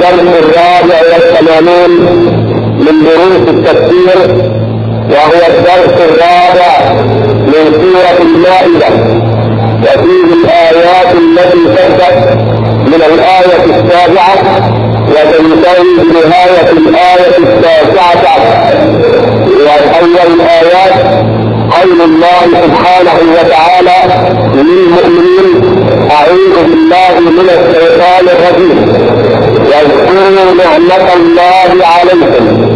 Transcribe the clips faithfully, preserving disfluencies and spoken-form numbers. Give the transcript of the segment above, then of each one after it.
الدرس الرابع والثمانون من دروس التفسير، وهو الدرس الرابع من سورة المائدة، وفيه الآيات التي تبدأ من الآية السابعة وتنتهي بنهاية الآية التاسعة عشر. وأول الآيات قول الله سبحانه وتعالى للمؤمنين: أعوذ بالله من الشيطان الرجيم، واذكروا نعمة الله عليكم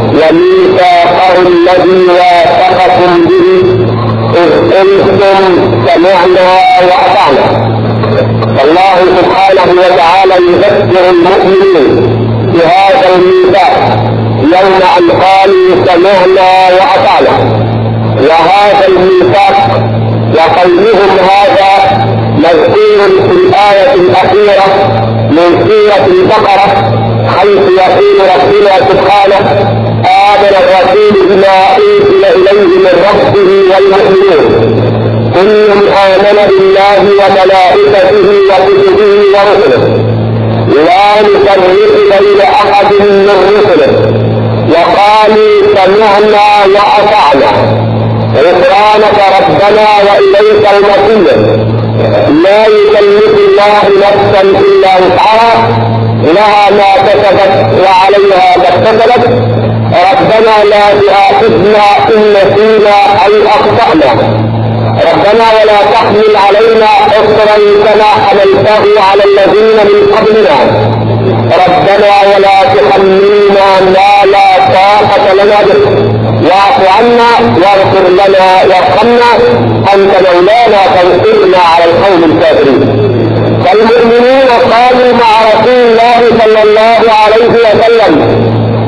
وميثاقه الذي واثقكم به إذ قلتم سمعنا وأطعنا. الله سبحانه وتعالى يذكر المؤمنين بهذا الميثاق يوم أن قالوا سمعنا وأطعنا، وهذا الميثاق وقولهم هذا مذكور في الآية الأخيرة من سورة البقرة، حيث يقول ربنا سبحانه: آمن الرسول بما أنزل إليه من ربه والمؤمنون كل آمن بالله وملائكته وكتبه ورسله لا نفرق بين أحد من رسله وقالوا سمعنا وأطعنا غفرانك ربنا وإليك المصير. لا يكلف الله نفسا إلا وسعها، لها ما كسبت وعليها ما اكتسبت، ربنا لا تؤاخذنا إن نسينا أو أخطأنا، ربنا ولا تحمل علينا إصرا كما حملته على الذين من قبلنا، ربنا ولا تحملنا ما لا طاقة لنا به، واعف عنا واغفر لنا وارحمنا أنت مولانا فانصرنا على القوم الكافرين. فالمؤمنون قالوا مع رسول الله صلى الله عليه وسلم: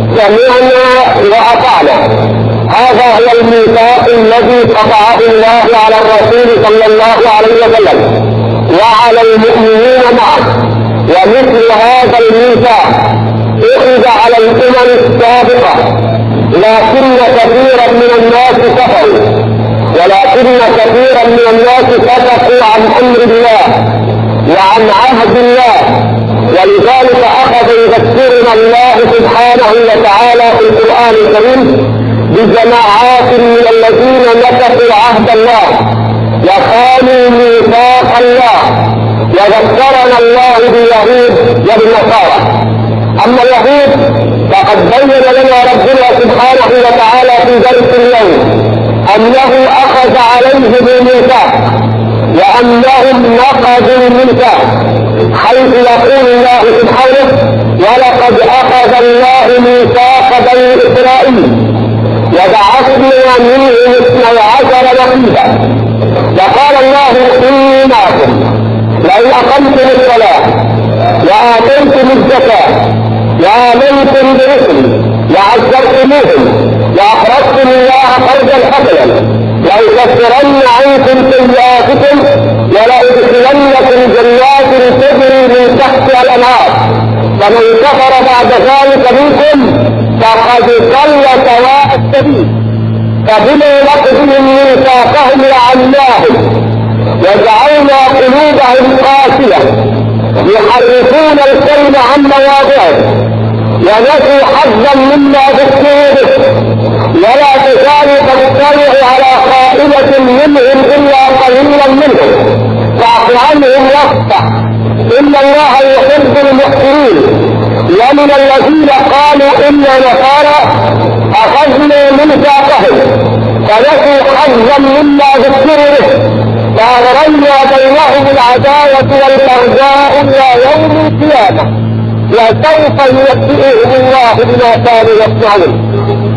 سمعنا وأطعنا. هذا هو الميثاق الذي قطعه الله على الرسول صلى الله عليه وسلم وعلى المؤمنين معه، ومثل هذا الميثاق أخذ على الأمم السابقة، لكن كثيرا من الناس كفروا، ولكن كثيرا من الناس فسقوا عن أمر الله وعن عهد الله، ولذلك أخذ يذكرنا الله سبحانه وتعالى في القرآن الكريم بجماعات من الذين نكثوا عهد الله وخانوا ميثاق الله، وذكرنا الله باليهود وبالنصارى. أما اليهود فقد بين لنا ربنا سبحانه وتعالى في درس اليوم أنه أخذ عليه بالميثاق وأنهم نقضوا الميثاق، حيث يقول الله سبحانه: ولقد أخذ الله ميثاق بني إسرائيل وبعثنا منهم اثني عشر نقيبا، وقال الله: إني معكم لئن أقمتم الصلاة وآتيتم الزكاة وآمنتم برسلي وعزرتموهم وأقرضتم الله قرضا حسنا لأكفرن عنكم سيئاتكم ولأدخلنكم جنات تجري من تحتها الأنهار، فمن كفر بعد ذلك منكم فقد ضل سواء السبيل. فبما نقضهم ميثاقهم لعناهم وجعلنا قلوبهم قاسية يحرفون الكلم عن مواضعه ونسوا حظا مما ذكروا به، ولا تزال تطلع على خائنة منهم إلا قليلا منهم فاعف عنهم واصفح إن الله يحب المحسنين. ومن الذين قالوا إنا نصارى أخذنا ميثاقهم فنسوا حظا مما ذكروا به فأغرينا بينهم العداوة والبغضاء إلى يوم القيامة وسوف ينبئهم الله بما كانوا يصنعون.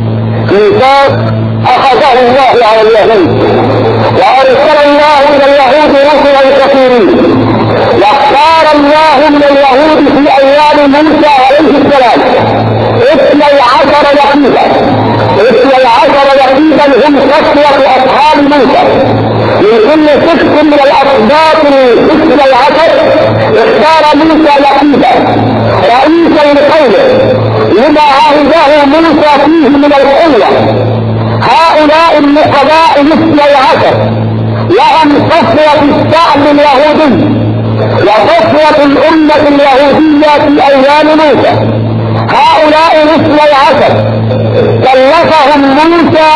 ميثاق أخذه الله على اليهود، وأرسل الله إلى اليهود رسلا كثيرين، واختار الله من اليهود في أيام موسى عليه السلام اثني عشر نقيبا. اثني عشر نقيبا هم صفوة أصحاب موسى، من كل سبط من الأسباط الاثني عشر اختار موسى نقيبا رئيسا لقومه لما عهده موسى فيه من القوة. هؤلاء النقباء الاثني عشر لهم صفوة الشعب اليهودي وصفوة الأمة اليهودية في أيام موسى. هؤلاء الاثني عشر كلفهم موسى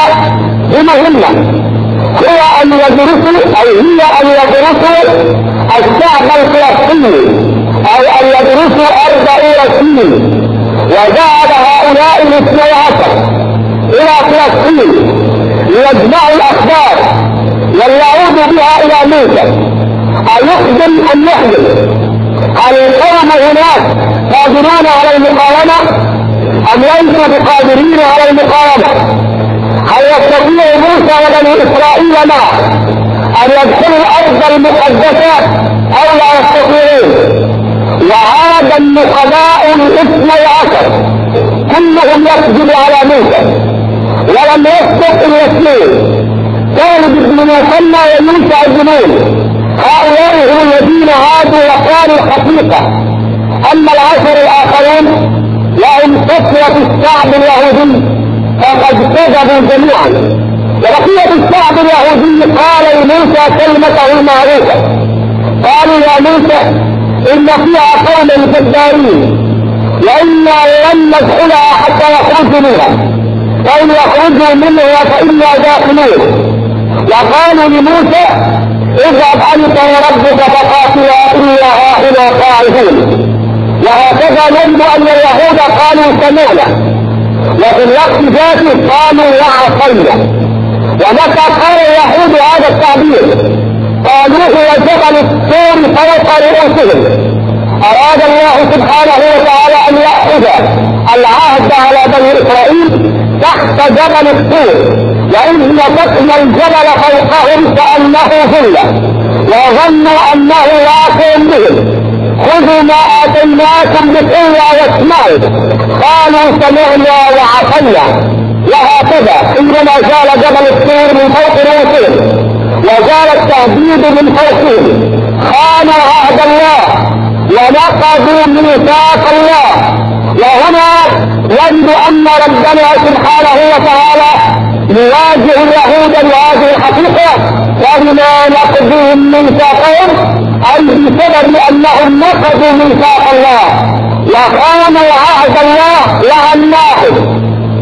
بمهمة، هو أن يدرسوا أو هي أن يدرسوا الشعب الفلسطيني أو أن يدرسوا أربعين سنين. وذهب هؤلاء الاثني عشر إلى فلسطين ليجمعوا الأخبار وليعودوا بها إلى موسى. أيخدم أن يخدم؟ هل القوم هناك قادرون على المقاومة أم ليسوا بقادرين على المقاومة؟ هل يستطيع موسى وبني إسرائيل معه أن يدخلوا الأرض المقدسة أو لا يستطيعون؟ وعاد النقباء الاثني عشر كلهم يكذب على موسى، ولم يسبق إلا اثنين، خالد بن مثنى ويوسع بن نون. هؤلاء هم الذين عادوا وقالوا الحقيقة. أما العشر الآخرون لهم صفوة الشعب اليهودي فقد كذبوا جميعا. وبقية الشعب اليهودي قال لموسى كلمته المعروفة، قالوا يا موسى إن فيها قوما جبارين وإنا لن ندخلها حتى يخرجوا منها، فإن يخرجوا منها فإنا داخلون. وقالوا لموسى اذهب أنت وربك فقاتلا إلا هؤلاء قاعدون. وهكذا نجد أن اليهود قالوا سمعنا، وفي الوقت ذاته قالوا وعصينا. ومتى قال اليهود هذا التعبير قالوه وجبل الطور فوق رؤوسهم. أراد الله سبحانه وتعالى أن يأخذ العهد على بني إسرائيل تحت جبل الطور، وإذ نطقنا الجبل فوقهم كأنه ظلة وظنوا أنه واقع بهم. خذوا ما آتيناكم بقوة واسمعوا، قالوا سمعنا وعصينا. وهكذا حينما زال جبل الطور من فوق رؤوسهم وزال التهديد من فوقهم خانوا عهد الله ونقضوا ميثاق الله. وهنا نجد أن ربنا سبحانه وتعالى يواجه اليهود بهذه الحقيقة، وبما نقضهم ميثاقهم أي بسبب أنهم نقضوا ميثاق الله وخانوا عهد الله لعناهم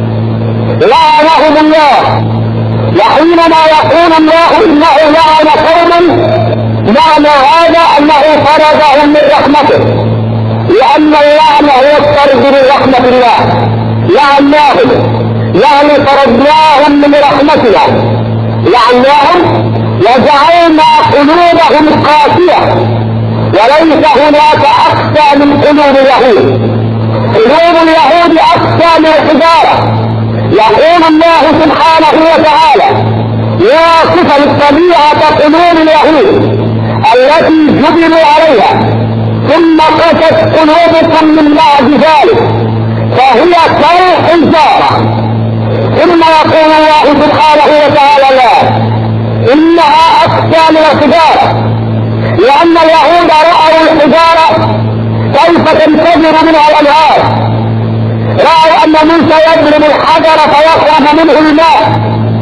لعنهم الله. وحينما يقول الله إنه لعن قوما معنى هذا أنه طردهم من رحمته، لأن اللعن هو الطرد من رحمة الله. لعناهم يعني طردناهم من رحمتنا، لعناهم وجعلنا قلوبهم قاسية. وليس هناك أقسى من قلوب اليهود، قلوب اليهود أقسى من الحجارة. يقول الله سبحانه وتعالى واصفا طبيعة قلوب اليهود التي جبلوا عليها، ثم قست قلوبكم من بعد ذلك فهي كالحجارة. ثم يقول الله سبحانه وتعالى لا، إنها أقسى من الحجارة، لأن اليهود رأوا الحجارة كيف تنفجر منها الأنهار، رأوا أن موسى يضرب الحجر فيخرج منه الماء،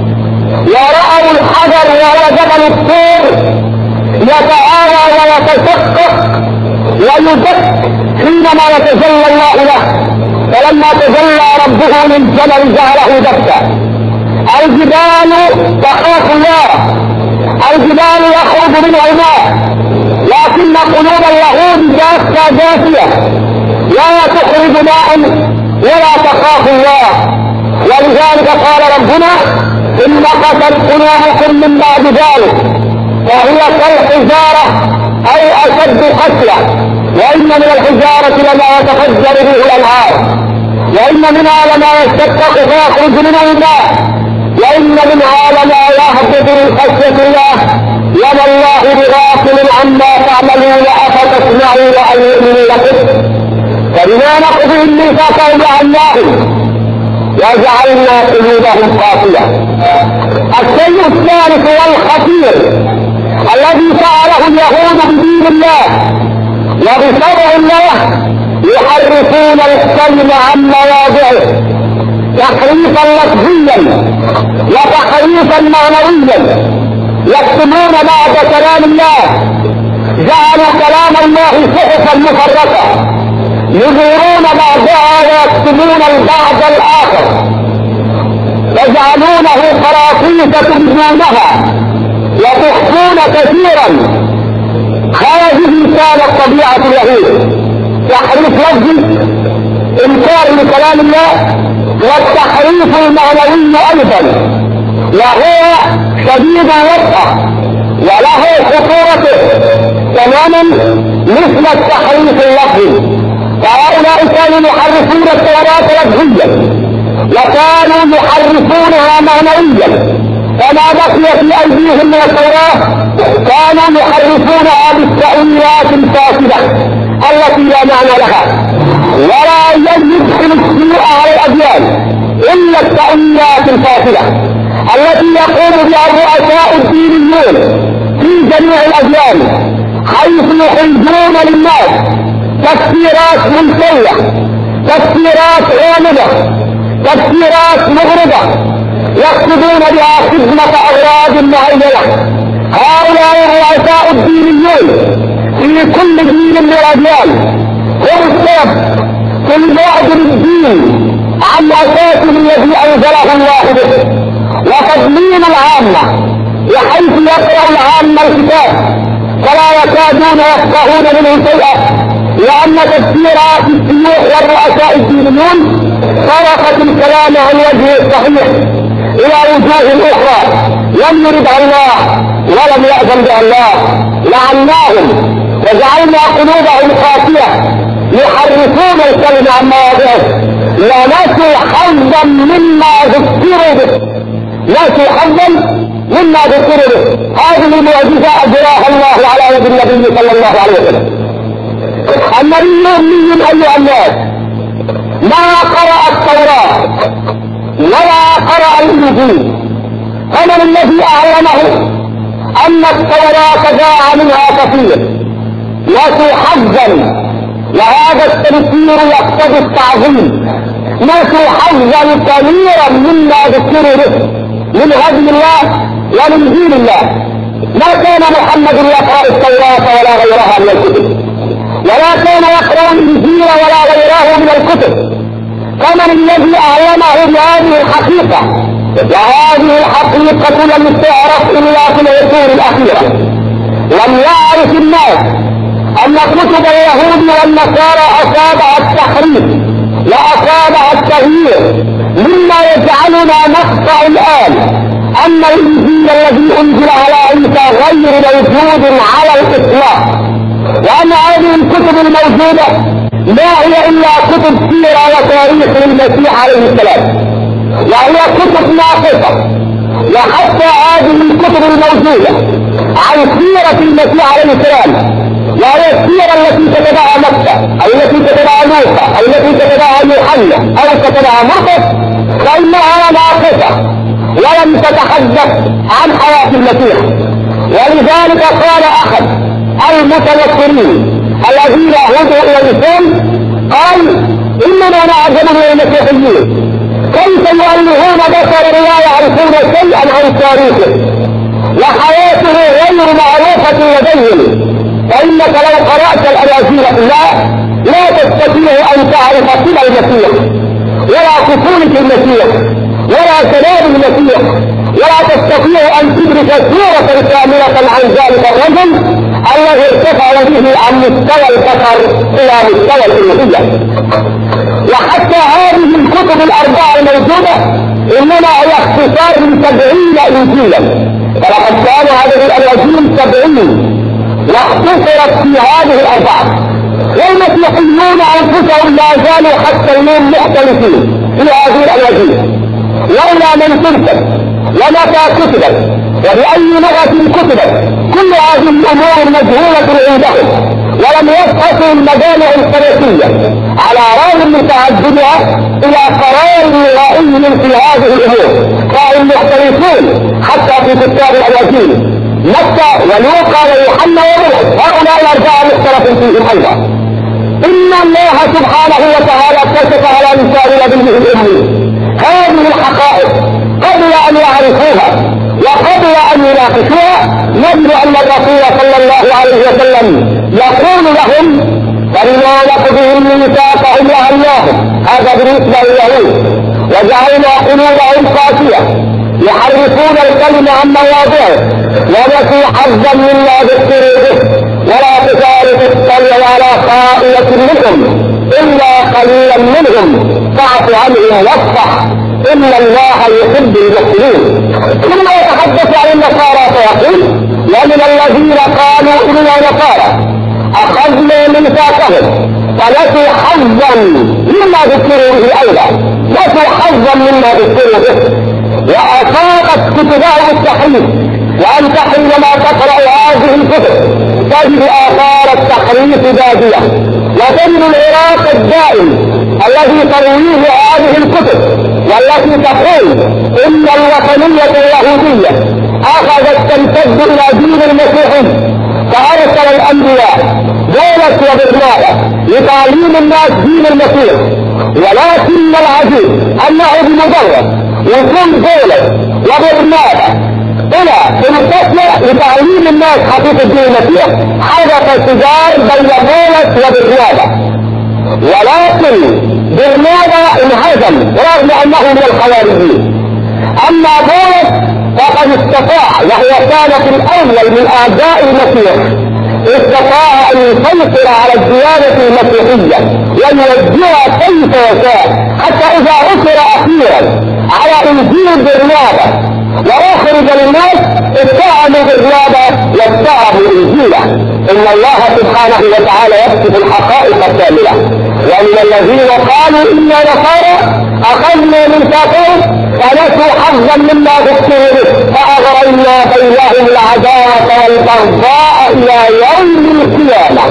ورأوا الحجر وهو جبل الطور يتعالى ويتشقق ويدق حينما يتجلى الله له. فلما تجلى ربه للجبل جعله دكا. الجبال تخاف الله، الجبال يخرج منها الماء، لكن قلوب اليهود جافة جافية لا تخرج ماء ولا تخاف الله. ولذلك قال ربنا إن قست قلوبكم من بعد ذلك فهي كالحجارة أي أشد قسوة. وإن من الحجارة لما يتفجر به الأنهار، وإن منها لما يشتقق فيخرج منه الماء، وإن منها لما يهبط من خشية الله وما الله بغافل عما تعملون أفتسمعون أن يؤمنوا لكم. فبما نقضهم ميثاقهم لعناهم وجعلنا قلوبهم قاسية. الشيء الثالث والخطير الذي فعله اليهود بدين الله وبشرع الله يحرفون الكلم عن مواضعه تحريفا لفظيا وتحريفا معنويا، يكتمون بعد كلام الله جعلوا كلام الله صحفا مفرقة يظهرون بعضها ويكتبون البعض الآخر، يجعلونه قراطيس تبدونها وتخفون كثيرا. هذه كانت طبيعة اليهود، تحريف لفظي، انكار لكلام الله، والتحريف المعنوي ايضا، وهو شديد الوقع وله خطورته تماما مثل التحريف اللفظي. فهؤلاء كانوا يحرفون التوراة لفظيا وكانوا يحرفونها معنويا، فما بقي في ايديهم من التوراة كانوا يحرفونها بالتأويلات الفاسدة التي لا معنى لها، ولا يدخل السوء على الاديان الا التأويلات الفاسدة التي يقوم بها الرؤساء الدينيون في جميع الاديان، حيث يخرجون للناس تفسيرات منسية، تفسيرات غامضة، تفسيرات مغرضة، يقصدون بها خدمة اغراض معينة. هؤلاء الرؤساء الدينيون في كل دين من الاديان هم السبب في البعد الدين عن اساسه الذي انزله الله به، وتضمين العامة بحيث يقرأ العامة الكتاب فلا يكادون يفقهون منه شيئا، لأن تفسيرات الشيوخ والرؤساء الدينيون صرفت الكلام عن وجهه الصحيح إلى وجوه أخرى لم يردها الله ولم يأذن بها الله. لعناهم وجعلنا قلوبهم قاسية يحرفون الكلمة عن مواضعه، ونسوا حظا مما ذكروا به، نسوا حظا مما ذكروا به. هذه المعجزة أجراها الله على يد النبي صلى الله عليه وسلم. النبي أمي أيها الناس ما قرأ التوراة ولا قرأ الإنجيل، فمن الذي أعلمه أن التوراة جاء منها كثير، نسوا حظا، وهذا التذكير يقتضي التعظيم، نسوا حظا كثيرا مما ذكروا به من هدي الله ومن دين الله. ما كان محمد يقرأ التوراة ولا غيرها من الكتب، ولا كان يقرأ الإنجيل ولا غيره من الكتب، فمن الذي أعلمه بهذه الحقيقة؟ وهذه الحقيقة لم تعرف إلا في العصور الأخيرة. لم يعرف الناس أن كتب اليهود والنصارى أصابها التحريف وأصابها التغيير، مما يجعلنا نقطع الآن أن الإنجيل الذي أنزل على عيسى غير موجود على الإطلاق، وأن هذه الكتب الموجودة ما هي إلا كتب سيرة وتاريخ للمسيح عليه السلام، وهي كتب ناقصة. وحتى هذه الكتب الموجودة عن سيرة المسيح عليه السلام، وهي السيرة التي كتبها مكة أو التي كتبها لوقا أو التي كتبها يوحنا أو كتبها مرقس، فإنها ناقصة ولم تتحدث عن حياة المسيح. ولذلك قال أحد المتنصرين الذين هدوا إلى الإسلام قال: إننا نعجب من المسيحيين كيف يؤلهون بشرا لا يعرفون شيئا عن تاريخه وحياته غير معروفة لديهم، فإنك لو قرأت الأناجيل كلها لا تستطيع أن تعرف صلة المسيح ولا طفولة المسيح ولا سلام المسيح، ولا تستطيع أن تدرك صورة كاملة عن ذلك الرجل الذي ارتفع به عن مستوى البشر إلى مستوى الألوهية. وحتى هذه الكتب الأربعة الموجودة إنما هي اختصار من سبعين إنجيلا، فلقد كان هذه الأناجيل سبعين واختصرت في هذه الأربعة. والمسيحيون أنفسهم لا زالوا حتى اليوم مختلفين في هذه الأناجيل، لولا من تركت ومتى كتبت وبأي لغة كتبت، كل هذه الأمور مجهولة عندهم، ولم يبحثوا المجامع الكنسية على رغم من تعددها إلى قرار نهائي في هذه الأمور. فهم مختلفون حتى في كتاب الأناجيل، متى ولوقا ويوحنا ومرقس، هؤلاء الأربعة مختلف فيهم أيضا. إن الله سبحانه وتعالى كشف على لسان نبيه الأمي هذه الحقائق قبل أن يعرفوها وقبل أن يناقشوها، يجب أن الرسول صلى الله عليه وسلم يقول لهم فبما نقضهم ميثاقهم لعناهم، هذا بالنسبة لليهود، وجعلنا قلوبهم قاسية يحرفون الكلمة عن مواضعه ونسوا حظا مما ذكروا به، ولا تزال تطلع على خائنة منهم إلا قليلا منهم فاعف عنهم واصفح إن الله يحب المحسنين. ثم يتحدث عن النصارى فيقول ومن الذين قالوا إنا نصارى أخذنا ميثاقهم فنسوا حظا مما ذكروا به أيضا، نسوا حظا مما ذكروا به وأصابت كتبهم التحريف. وأنت حينما تقرأ هذه الكتب تجد آثار التحريف بادية، وتجد العراق الدائم الذي ترويه هذه الكتب والتي تقول إن الوطنية اليهودية أخذت تمتد إلى دين المسيحي، فأرسل الأنبياء بولس وبرنابا لتعليم الناس دين المسيح. ولكن العجيب أنه بمجرد يكون بولس وبرنابا إلى تنفتح لتعليم الناس حقيقة دين المسيح حدث سجار بين بولس وبرنابا، ولكن برنابا انهزم رغم أنه من الخوارجين. أما بولس فقد استطاع، وهو كان في الأول من أعداء المسيح، استطاع أن يسيطر على الديانة المسيحية ويوجهها كيف يشاء، حتى إذا أثر أخيرا على إنجيل برنابا وأخرج للناس اتهموا برنابا واتهموا إنجيله. إن الله سبحانه وتعالى يكتب الحقائق الكاملة. ومن الذين قالوا إنا نصارى أخذنا ميثاقهم فنسوا حظا مما ذكروا به فأغرينا بينهم العداوة والبغضاء إلى يوم القيامة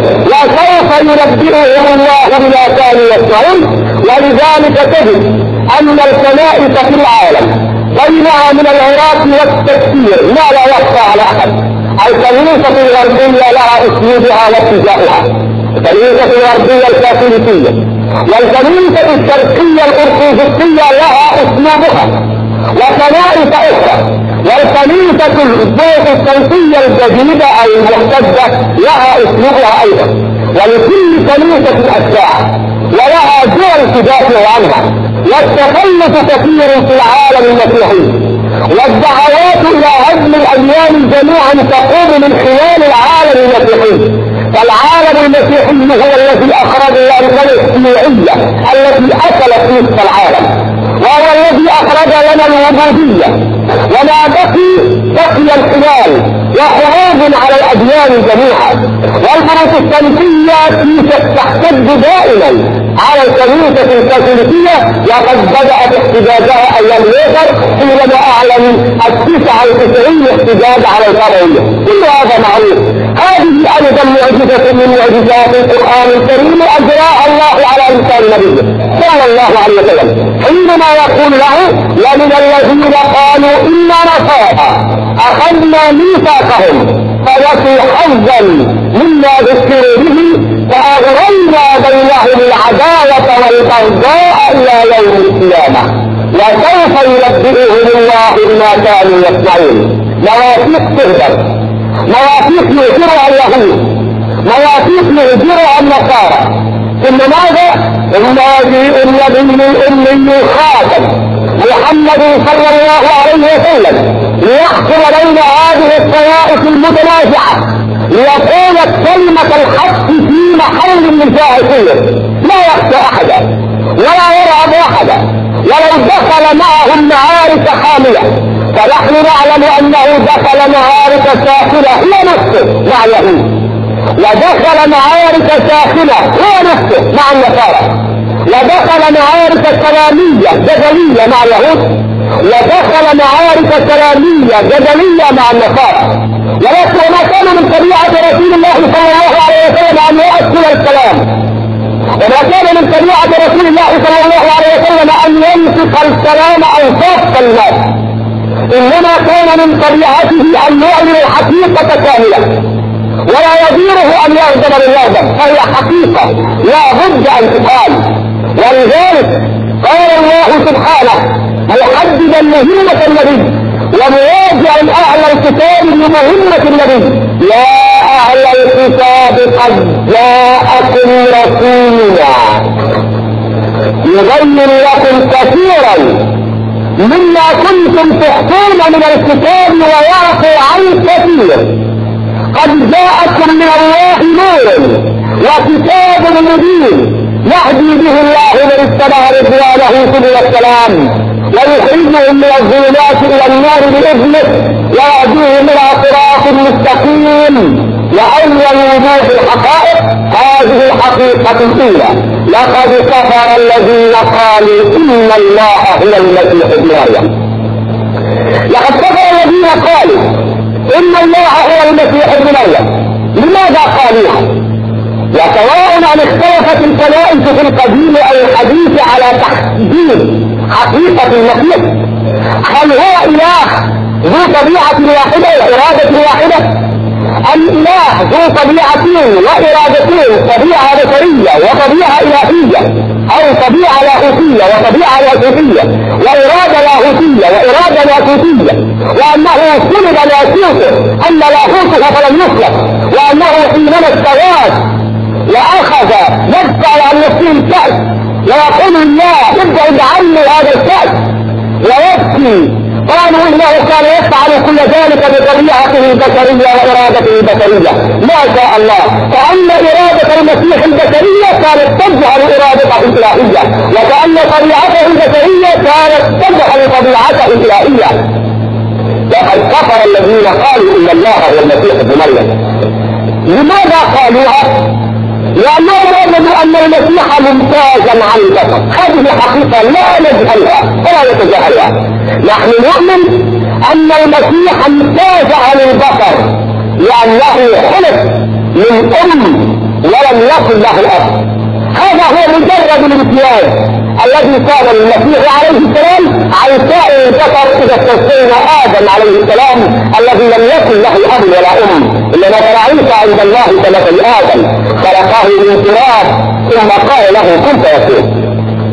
وسوف ينبئهم الله بما كانوا يصنعون. ولذلك تجد أن الكنائس في العالم بينها من العراق والتكفير ما لا يخفى على أحد. الكنيسة الغربية لها أسلوبها واتجاهها، الكنيسة الغربية الكاثوليكية، والكنيسة الشرقية الأرثوذكسية لها أسلوبها وكنائس أخرى، والكنيسة البروتستانتية الجديدة أو المحتدة لها أسلوبها أيضا، ولكل كنيسة أتباع ولها دول تدافع عنها. والتخلف كثير في العالم المسيحي، والدعوات إلى هدم الأديان جميعا تقوم من خلال العالم المسيحي. فالعالم المسيحي هو الذي أخرج لنا الشيوعية التي أكلت نصف العالم، وهو الذي أخرج لنا الوجودية، وما بقي بقي الخلال وحروب على الأديان جميعا. والبروتستانتية تحتج دائما على الكنيسة الكاثوليكية، وقد بدأت احتجاجها أيام لوثر حينما أعلن التسعة وتسعين احتجاج على القروية. كل هذا معروف. هذه أيضا معجزة من معجزات القرآن الكريم أجراها الله على لسان نبيه صلى الله عليه وسلم حينما يقول له ومن الذين قالوا إنا نصارى أخذنا ميثاقهم فنسوا حظا مما ذكروا به فأغرينا بينهم العداوة والبغضاء إلى يوم القيامة وسوف ينبئهم الله بما كانوا يصنعون. مواثيق تهدر، مواثيق يهجرها اليهود، مواثيق يهجرها النصارى. ثم ماذا؟ النبي النبي الأمي الخاتم محمد صلى الله عليه وسلم ليحكم بين هذه الطوائف المتنازعة ليقول كلمة الحق في محل النزاعية، لا يخشى أحدا ولا يرعب أحدا، ولو دخل معهم معارك حامية. فنحن نعلم أنه دخل معارك ساخنة هو نفسه مع اليهود، ودخل معارك ساخنة هو نفسه مع النصارى، ودخل معارك سلامية جدلية مع اليهود، ودخل معارك سلامية جدلية مع النصارى. ولكن ما كان من طبيعة رسول الله صلى الله عليه وسلم أن يؤكل الكلام، وما كان من طبيعة رسول الله صلى الله عليه وسلم أن ينطق الكلام أو صف الناس، إنما كان من طبيعته أن يعلن الحقيقة كاملة ولا يديره أن يغضب بالغضب، فهي حقيقة لا بد أن تقال. ولذلك قال الله سبحانه محددا مهمة النبي ومراجع أهل الكتاب لمهمة النبي: يا أهل الكتاب قد جاءكم رسولنا يبين لكم كثيرا مما كنتم تخفون من الكتاب ويعفو عن كثير. قد جاءكم من الله نور وكتاب مبين يهدي به الله من اتبع رضوانه سبل السلام ويخرجهم من الظلمات الى النور باذنه ويهديهم الى صراط مستقيم. واول وجوه الحقائق هذه الحقيقه الاولى: لقد كفر الذين قالوا ان الله هو المسيح ابن مريم. لقد كفر الذين قالوا ان الله هو المسيح ابن مريم. لماذا قالوها؟ وسواء ان اختلفت الكنائس في القديم او الحديث على تحديد حقيقة المسيح، هل هو اله ذو طبيعة واحدة وارادة واحدة، ام اله ذو طبيعتين وارادتين، طبيعة بشرية وطبيعة الهية، او طبيعة لاهوتية وطبيعة لاهوتية وارادة لاهوتية وارادة لاهوتية، وانه سلب لاهوته ان لاهوته فلم يخلق، وانه حينما استوى واخذ يدفع عن نفسه الكأس ويقول الله ابعد عني هذا الكأس ويبكي. قالوا انه كان يفعل كل ذلك بطبيعته البشرية وارادته البشرية. ما شاء الله، كأن ارادة المسيح البشرية كانت تجعل ارادته الالهية، وكأن طبيعته البشرية كانت تجعل طبيعته الالهية. وقد كفر الذين قالوا ان الله هو المسيح ابن مريم. لماذا قالوها؟ لأنهم وجدوا أن المسيح ممتازا عن البشر. هذه حقيقة لا نجهلها ولا نتجاهلها. نحن نؤمن أن المسيح امتاز عن البشر لأنه خلق من أم ولم يكن له أب. هذا هو مجرد الامتياز الذي كان للمسيح عليه السلام عن سائر البشر إذا استثنينا آدم عليه السلام الذي لم يكن له أب ولا أم، إنما كان عيسى عند الله كمثل آدم خلقه من تراب ثم قال له كن فيكون.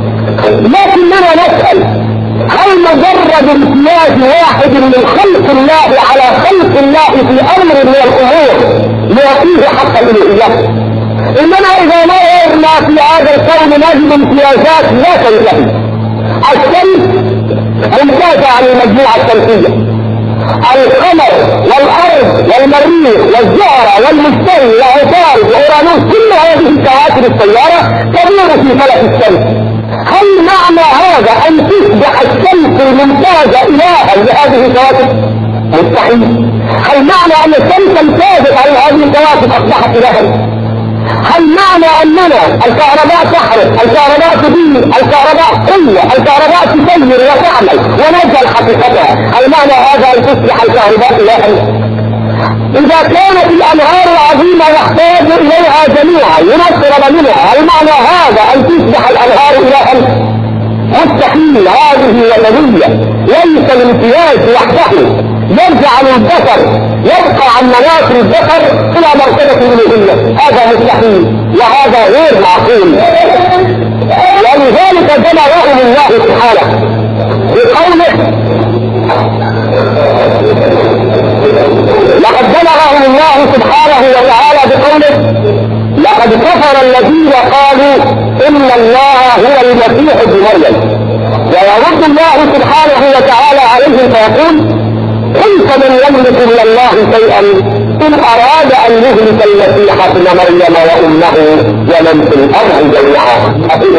لكننا نسأل: هل مجرد امتياز واحد من خلق الله على خلق الله في أمر من الأمور يعطيه حق الألوهية؟ إنما إذا نظرنا في هذا الكون نجد امتيازات لا تنتهي. الشمس ممتازة عن المجموعة الشمسية، القمر والأرض والمريخ والزهرة والمشتري وعطارد وأورانوس، كل هذه الكواكب السيارة تدور في فلك الشمس. هل معنى هذا أن تصبح الشمس الممتازة إلها لهذه الكواكب؟ مستحيل. هل معنى أن الشمس امتازت على هذه الكواكب أصبحت إلها؟ هل معنى أننا الكهرباء تحرق، الكهرباء تبين، الكهرباء قوة، الكهرباء تسير وتعمل ونجعل حقيقتها، هل معنى هذا أن تصبح الكهرباء إلها؟ إذا كانت الأنهار العظيمة يحتاج إليها جميعا لنشرب منها، هل معنى هذا أن تصبح الأنهار إلها؟ مستحيل. هذه النظرية ليس الامتياز وحده يجعل البشر يبقى عن مناصر البشر الى مرتبة الالوهية، هذا مستحيل وهذا غير معقول. ولذلك جمعهم الله سبحانه بقوله: لقد جمعهم الله سبحانه وتعالى بقوله: لقد كفر الذين قالوا ان الله هو المسيح ابن مريم. ويرد الله سبحانه وتعالى عليهم فيقول: قل فمن يملك من الله شيئا ان اراد ان يهلك المسيح ابن مريم وامه ومن في الارض جميعا.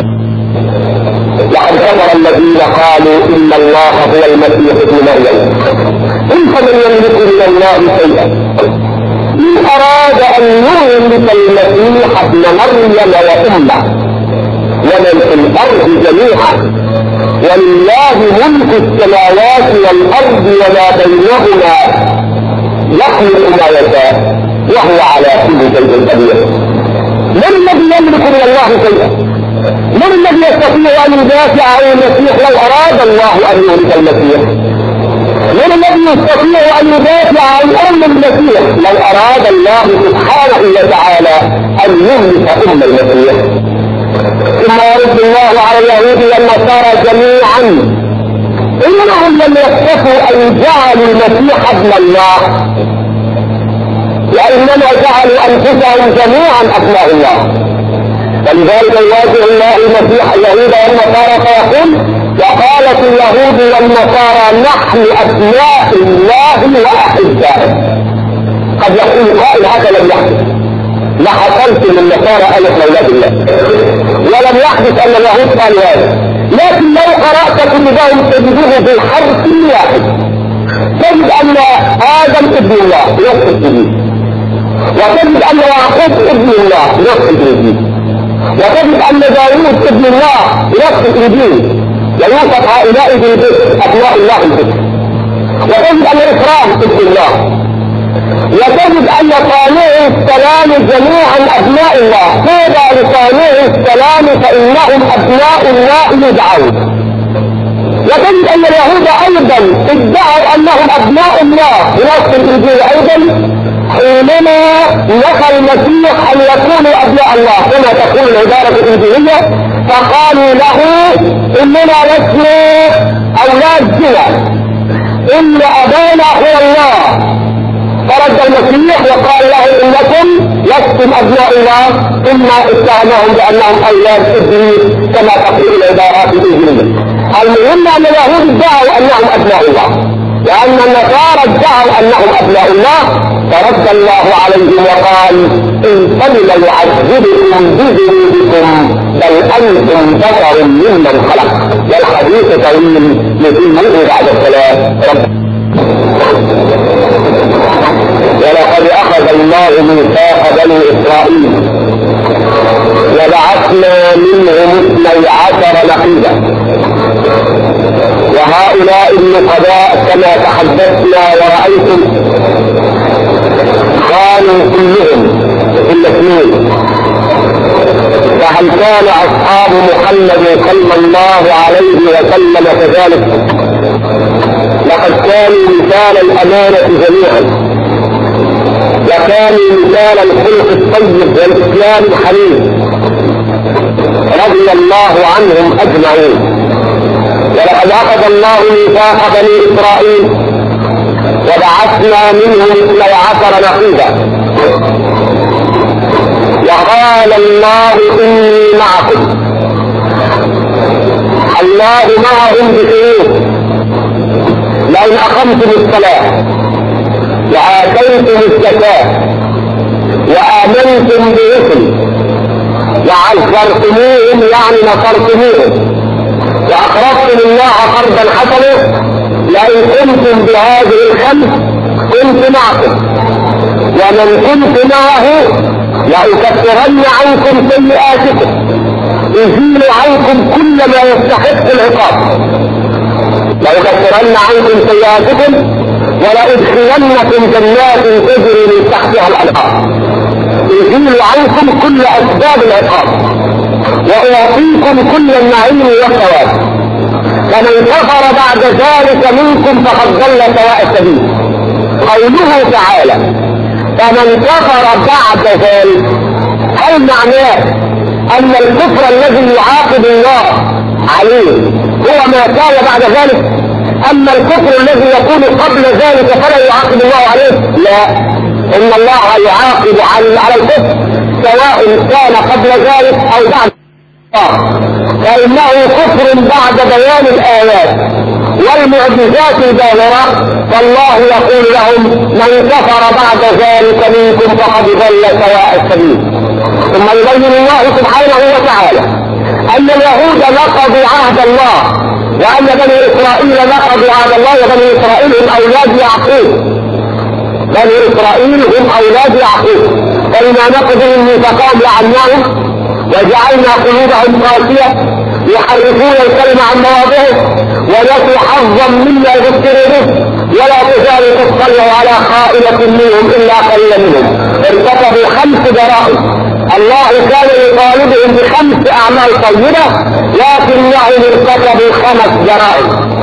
لقد كفر الذين قالوا ان الله هو المسيح ابن مريم. قل فمن يملك من الله شيئا ان اراد ان يهلك المسيح ابن مريم وامه ومن في الارض جميعا. ولله ملك السماوات والارض وما بينهما يخلق ما يشاء وهو على كل شيء قدير. من الذي يملك من الله شيئا؟ من الذي يستطيع ان يدافع عن المسيح لو اراد الله ان يهلك المسيح؟ من الذي يستطيع ان يدافع عن ام المسيح لو اراد الله سبحانه وتعالى ان يهلك ام المسيح؟ ثم يرد الله على اليهود والنصارى جميعا: انهم لم يكتفوا ان جعلوا المسيح ابن الله، وانما جعلوا انفسهم جميعا ابناء الله. ولذلك يواجه الله المسيح اليهود والنصارى فيقول: وقالت اليهود والنصارى نحن ابناء الله واحبائه. قد يقول قائل هذا لم يحدث، لحصلت للنصارى الف اولاد الله، ولم يحدث ان اليهود قالوا هذا. لكن لو قرات كتبهم تجدوه بالحرف الواحد، تجد ان ادم ابن الله نفس الجديد، وتجد ان يعقوب ابن الله نفس الجديد، وتجد ان داوود ابن الله نفس الانجيل، ويوصف هؤلاء بالبشر ابناء الله البشر. وتجد ان اسرائيل ابن الله، وتجد ان صانعي السلام جميعا ابناء الله. طوبى لصانعي السلام فانهم ابناء الله يدعون. وتجد ان اليهود ايضا ادعوا انهم ابناء الله في نص الانجيل ايضا، حينما نفى المسيح ان يكونوا ابناء الله كما تقول العباره الانجيليه، فقالوا له اننا لسنا اولاد زنا، ان ابانا هو الله. فرد المسيح وقال له انكم لستم ابناء الله، ثم اتهمهم بانهم اولاد ابليس كما تقول العبارات الانجيليه. المهم ان اليهود ادعوا انهم ابناء الله، وان النصارى ادعوا انهم ابناء الله، فرد الله عليهم وقال: ان كان يعذبكم بذنوبكم بل انتم بشر ممن خلق. والحديث طويل نتمه بعد الصلاه. ولقد اخذ الله ميثاق بني اسرائيل وبعثنا منهم اثني عشر نقيبا، وهؤلاء النقباء كما تحدثنا ورأيتم كانوا كلهم في الاثنين. فهل كان اصحاب محمد صلى الله عليه وسلم كذلك؟ لقد كانوا مثال الامانه جميعا، وكانوا مثال الخلق الطيب والاسلام الحنيف، رضي الله عنهم اجمعين. ولقد اخذ الله ميثاق بني اسرائيل وبعثنا منهم اثني عشر نقيبا، وقال الله اني معكم. الله معهم بخير، لئن اقمتم الصلاه واتيتم الزكاه وامنتم برسلي وعزرتموهم يعني نصرتموهم واقرضتم الله قرضا حسنا، لئن قمتم بهذه الخمس كنت معكم، ومن كنت معه لأكفرن عنكم سيئاتكم، أزيل عنكم كل ما يستحق العقاب، لأكفرن عنكم سيئاتكم ولأدخلنكم جنات تجري من تحتها الأنهار، أزيل عنكم كل أسباب العقاب، وأعطيكم كل النعيم والثواب. فمن كفر بعد ذلك منكم فقد ضل سواء السبيل. قوله تعالى: فمن كفر بعد ذلك، هل معناه ان الكفر الذي يعاقب الله عليه هو ما كان بعد ذلك؟ اما الكفر الذي يكون قبل ذلك فلا يعاقب الله عليه؟ لا، ان الله يعاقب على الكفر سواء كان قبل ذلك او بعد، فإنه كفر بعد بيان الآيات والمعجزات الباهرة. فالله يقول لهم: من كفر بعد ذلك منكم فقد ضل سواء السبيل. ثم يبين الله سبحانه وتعالى أن اليهود نقضوا عهد الله، وأن بني إسرائيل نقضوا عهد الله، وبني إسرائيل هم أولاد يعقوب. بني إسرائيل هم أولاد يعقوب، فلما نقضوا ميثاقهم لعناهم وجعلنا قلوبهم قاسية يحرفون الكلمة عن مواضعه ونسوا حظا مما ذكروا به، ولا تزال تطلع على خائنة منهم إلا قليلا منهم. ارتكبوا خمس جرائم، الله كان يطالبهم بخمس أعمال طيبة، لكنهم ارتكبوا خمس جرائم.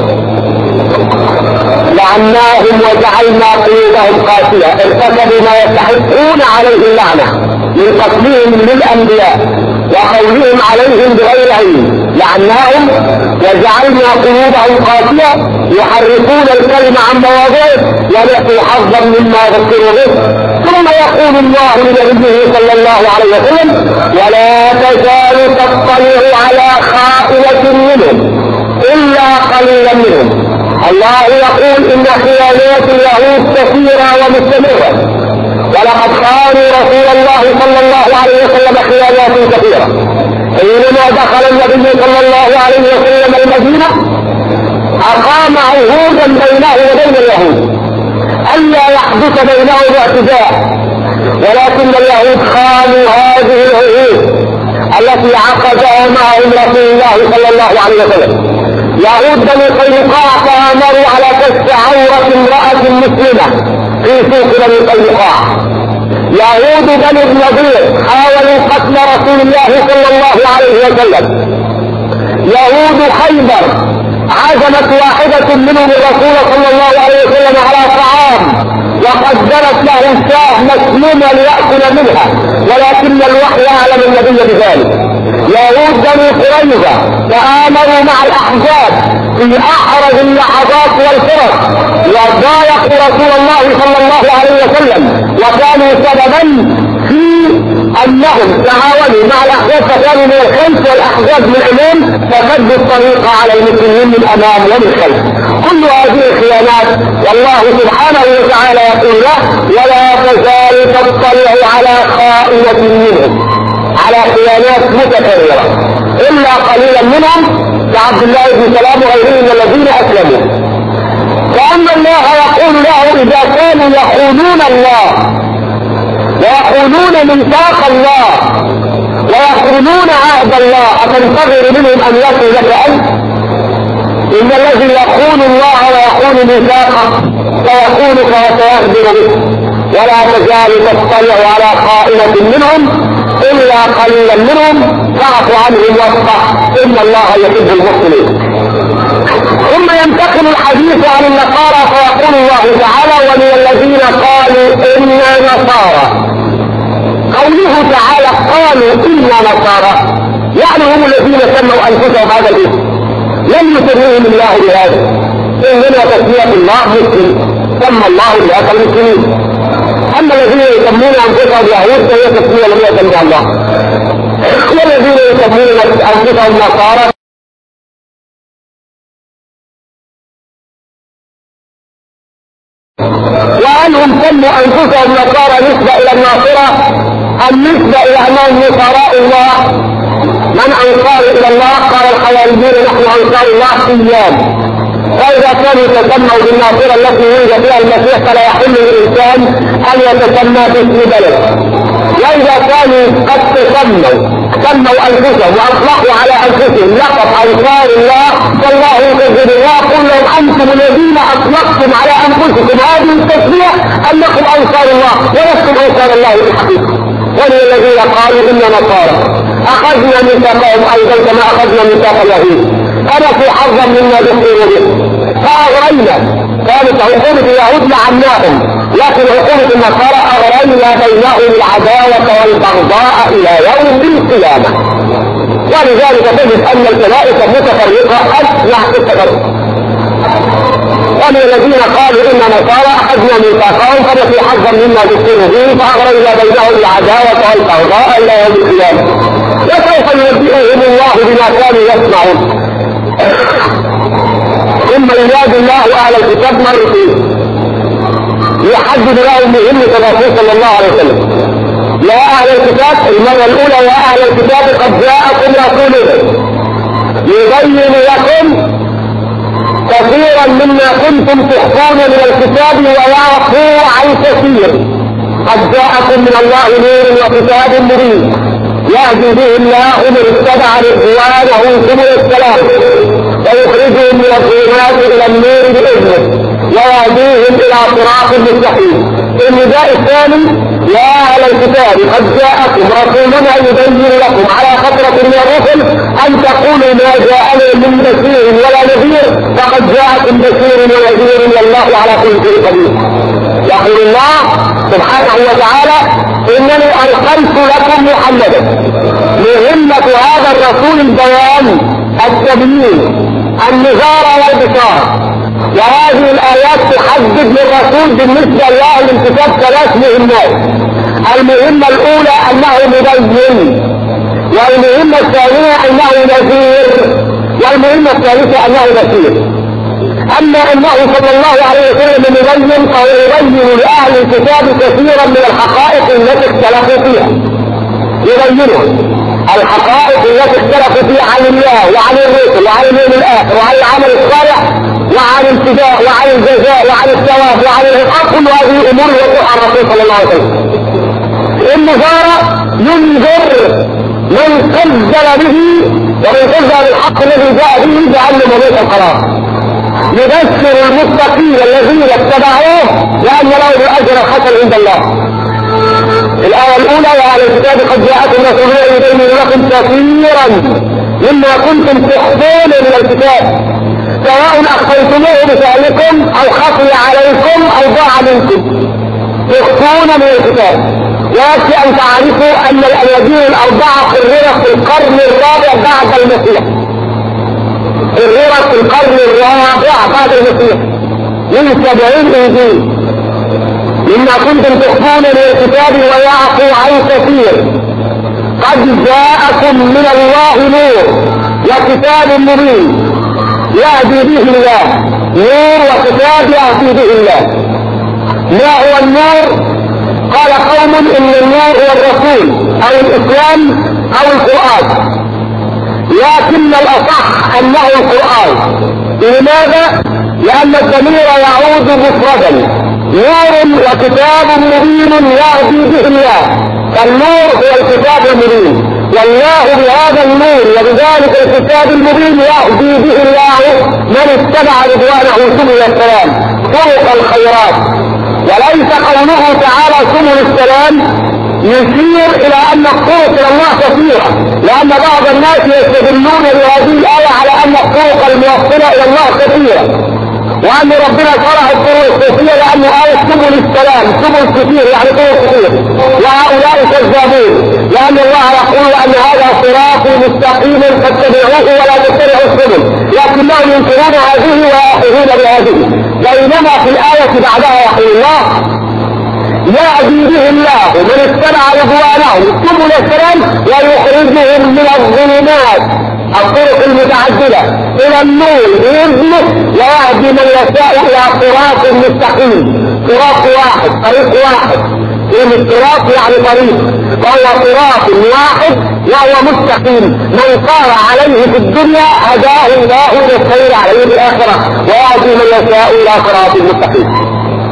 لعناهم وجعلنا قلوبهم قاسية، ارتكبوا ما يستحقون عليه اللعنة من قتلهم للأنبياء وقولهم عليهم بغير علم، لعناهم وجعلنا قلوبهم قاسية يحرفون الكلمة عن مواضعه ونسوا حظا مما ذكروا به. ثم يقول الله لنبيه صلى الله عليه وسلم ولا تزال تطلع على خائنة منهم إلا قليلا منهم. الله يقول إن خيانات اليهود كثيرة ومستمرة، ولقد خانوا رسول الله صلى الله عليه وسلم خيانات كثيرة. حينما دخل النبي صلى الله عليه وسلم المدينة أقام عهودا بينه وبين اليهود ألا يحدث بينهم اعتداء، ولكن اليهود خانوا هذه العهود التي عقدها معهم رسول الله صلى الله عليه وسلم. يهود بني قينقاع تآمروا على كشف عورة امرأة مسلمة في سوق بني قينقاع. يهود بني النضير حاولوا قتل رسول الله صلى الله عليه وسلم. يهود خيبر عزمت واحدة منهم الرسول صلى الله عليه وسلم على طعام وقدمت له شاه مسمومة ليأكل منها، ولكن الوحي أعلم النبي بذلك. يهود بني قريظة تآمروا مع الأحزاب في أحرج اللحظات والفرص وضايقوا رسول الله صلى الله عليه وسلم، وكانوا سببا في أنهم تعاونوا مع الأحزاب فكانوا من الخلف والأحزاب من الأمام فسدوا الطريق على المسلمين من أمام ومن خلف. كل هذه الخيانات والله سبحانه وتعالى يقول له ولا تزال تطلع على خائنة منهم، على خيانات متكررة إلا قليلا منهم كعبد الله بن سلام وغيره من الذين أسلموا. فأن الله يقول له إذا كانوا يخونون الله ويخونون ميثاق الله ويخونون عهد الله أتنتظر منهم أن يكون لك أنت؟ إن الذي يخون الله ويخون ميثاقه سيخونك وسيغدر به. ولا تزال تطلع على خائنة منهم إلا قليلا منهم فاعف عنهم واصفح إن الله يحب المحسنين. ثم ينتقل الحديث عن النصارى فيقول الله تعالى ومن الذين قالوا إنا نصارى. قوله تعالى قالوا إنا نصارى يعني هم الذين سموا أنفسهم هذا الاسم، لم يسميهم الله بهذا، إنما تسمية الله مسلم سمى الله الناس المسلمين. أما الذين يسمون أنفسهم يهود فهي تسمية لم يسميها الله، والذين يسمون أنفسهم نصارى وأنهم سموا أنفسهم نصارى نسبة إلى الناصرة أم نسبة إلى أنهم نصراء الله. من أنصار إلى الله؟ قال الحواريون نحن أنصار الله صيام. فإذا كانوا يتسموا بالناصرة التي ولد فيها المسيح فلا يحل للإنسان أن يتسمى باسم بلد. وإذا كانوا قد تسموا سموا أنفسهم وأطلقوا على أنفسهم لقب أنصار الله فالله يكذب الله قل لهم أنتم الذين أطلقتم على أنفسكم هذه التسمية أنكم أنصار الله ولستم أنصار الله بالحقيقة. ومن الذين قالوا إنا نصارى أخذنا ميثاقهم أيضا كما أخذنا ميثاق اليهود فنسوا حظا مما ذكروا به فأغرينا. كانت عقوبة اليهود لعناهم لكن عقوبة النصارى أغرينا بينهم العداوة والبغضاء إلى يوم القيامة. ولذلك تجد أن الملائكة متفرقة أسمع في التفرق. ومن الذين قالوا إن نصارى أخذنا ميثاقهم فنسوا حظا مما ذكروا به فأغرينا بينهم العداوة والبغضاء إلى يوم القيامة. وسوف ينبئهم الله بما كانوا يسمعون. ثم ينادي الله أهل الكتاب مرتين يحدد لهم مهمة الرسول صلى الله عليه وسلم. يا أهل الكتاب المرة الأولى يا أهل الكتاب قد جاءكم رسولنا يبين لكم كثيرا مما كنتم تخفون من الكتاب ويعفو عن كثير. قد جاءكم من الله نور وكتاب مبين يهدي به الله من اتبع رضوانه سبل السلام ويخرجهم من الظلمات الى النور باذنه ويهديهم الى صراط مستقيم. النداء الثاني يا اهل الكتاب قد جاءكم رسولنا يبين لكم على فتره من الرسل ان تقولوا ما جاءنا من بشير ولا نذير فقد جاءكم بشير ونذير والله على كل شيء قدير. يقول الله سبحانه وتعالى إنني أرسلت لكم محمدا. مهمة هذا الرسول البيان التبيين، النذارة والبشارة. وهذه الآيات تحدد للرسول بالنسبة لأهل الكتاب ثلاث مهمات. المهمة الأولى أنه مبين، والمهمة الثانية أنه نذير، والمهمة الثالثة أنه بشير. أما أنه صلى الله عليه وسلم مبين فهو يبين لأهل الكتاب كثيرا من الحقائق التي اختلفوا فيها، يبينها الحقائق التي اختلفوا فيها عن الله وعن الرسل وعن اليوم الآخر وعن العمل الصالح وعن الفداء وعن الجزاء وعن الثواب وعن العقاب. كل هذه الأمور يوضحها الرسول صلى الله عليه وسلم. النذارة ينذر من كذب به ومن كذب بالحق الذي جاء به بأنه مليك القرار، يبشر المتقين الذين اتبعوه لأن لهم الأجر الحسن عند الله. الآية الأولى: وعلى الكتاب قد جاءكم رسولنا يبين لكم كثيرا مما كنتم تخفون من الكتاب سواء أخفيتموه بفعلكم أو خفي عليكم أو ضاع منكم، تخفون من الكتاب. ويكفي أن تعرفوا أن الأناجيل الأربعة قررت في القرن الرابع بعد المسيح، قررت في القرن الرابع بعد المسيح من سبعين إنجيل مما كنتم تخفون من الكتاب ويعفو عن كثير. قد جاءكم من الله نور وكتاب مبين يهدي به الله، نور وكتاب يهدي به الله. ما هو النور؟ قال قوم ان النور هو الرسول او الاسلام او القرآن، لكن الاصح انه القرآن. لماذا؟ لان الضمير يعود مفردا، نور وكتاب مبين يهدي به الله، فالنور هو الكتاب المبين، والله بهذا النور وبذلك الكتاب المبين يهدي به الله من اتبع رضوانه سبل السلام طرق الخيرات. وليس قوله تعالى سبل السلام يشير الى ان الطرق الى الله كثيرة، لان بعض الناس يستدلون بهذه الآية على ان الطرق الموصلة الى الله كثيرة، وأن ربنا شرع الطرق الكثيرة لأنه آية سبل السلام، سبل كثير يعني طرق كثير، وهؤلاء كذابون، لأن الله يقول أن هذا صراطي مستقيما فاتبعوه ولا تتبعوا السبل، لكنهم ينكرون هذه ويأخذون بهذه. بينما في الآية بعدها يقول الله يهدي به الله من اتبع رضوانه سبل السلام ويخرجهم من الظلمات الطرق المتعددة الى النور بإذنه ويهدي من يشاء الى صراط مستقيم. صراط واحد، طريق واحد، ان الصراط يعني طريق، وهو صراط واحد وهو مستقيم، من صار عليه في الدنيا هداه الله للخير عليه بالاخره ويهدي من يشاء الى صراط مستقيم.